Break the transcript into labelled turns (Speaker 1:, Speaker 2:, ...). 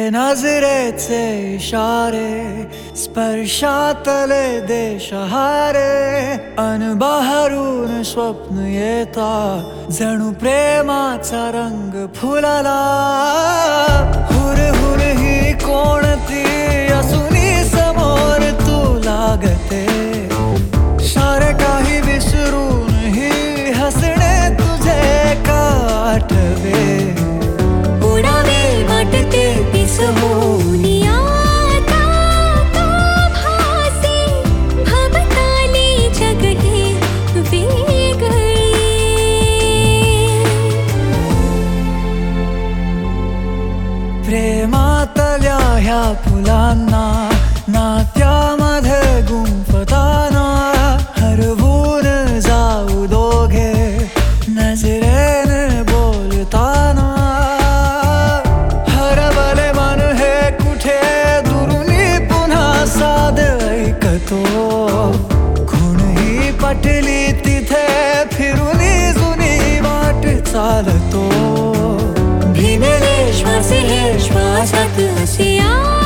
Speaker 1: नजरेचे इशारे स्पर्शातले देशहारे अनबाहेरून स्वप्न येता जणू प्रेमाचा रंग फुलाला हुरहुर ही कोणती असूनी समोर तू लागते सारे काही विसरून ही हसणे तुझे का आठवे
Speaker 2: उडावे वाटते पिस होऊनी आता तो भासे भवताली जग हे वेगळे
Speaker 1: प्रेमातल्या ह्या फुलांना नात्यामध्ये गुंफताना हरवून जाऊ दोघे नजरेने बोलताना हरवले मन हे कुठे दुरुनी पुन्हा साद ऐकतो कोणही पटली तिथे फिरूनी जुनी वाट चालतो
Speaker 2: भिनले श्वास हे श्वासात असे